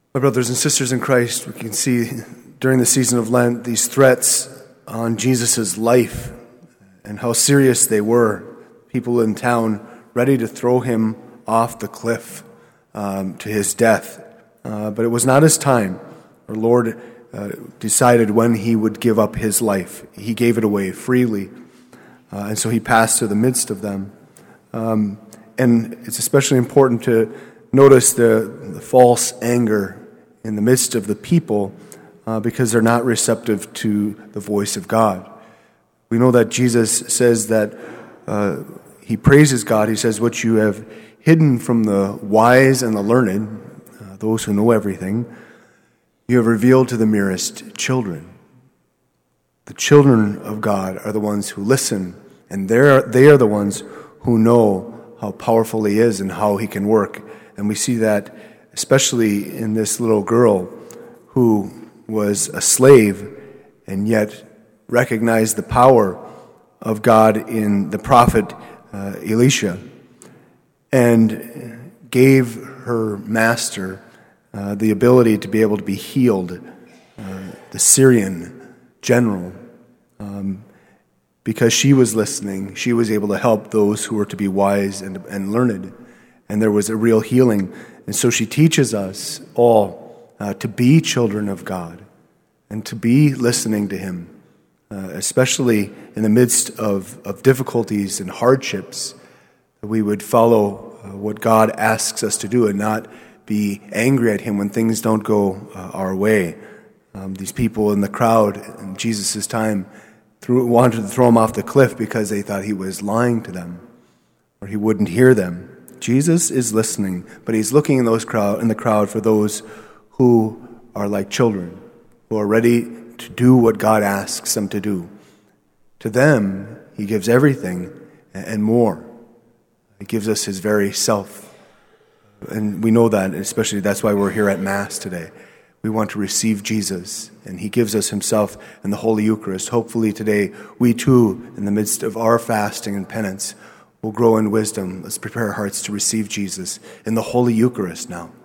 My brothers and sisters in Christ, we can see during the season of Lent these threats on Jesus' life and how serious they were. People in town ready to throw him off the cliff to his death. But it was not his time. Our Lord decided when he would give up his life. He gave it away freely. And so he passed through the midst of them. And it's especially important to notice the false anger in the midst of the people because they're not receptive to the voice of God. We know that Jesus says that he praises God. He says, "What you have hidden from the wise and the learned, those who know everything, you have revealed to the merest children." The children of God are the ones who listen, and they are the ones who know how powerful he is and how he can work. And we see that especially in this little girl who was a slave and yet recognized the power of God in the prophet Elisha and gave her master the ability to be able to be healed, the Syrian general. Because she was listening, she was able to help those who were to be wise and learned. And there was a real healing. And so she teaches us all to be children of God and to be listening to him, especially in the midst of difficulties and hardships, that we would follow what God asks us to do and not be angry at him when things don't go our way. These people in the crowd in Jesus' time wanted to throw him off the cliff because they thought he was lying to them or he wouldn't hear them. Jesus is listening, but he's looking in the crowd for those who are like children, who are ready to do what God asks them to do. To them, he gives everything and more. He gives us his very self. And we know that, especially that's why we're here at Mass today. We want to receive Jesus, and he gives us himself in the Holy Eucharist. Hopefully today, we too, in the midst of our fasting and penance, will grow in wisdom. Let's prepare our hearts to receive Jesus in the Holy Eucharist now.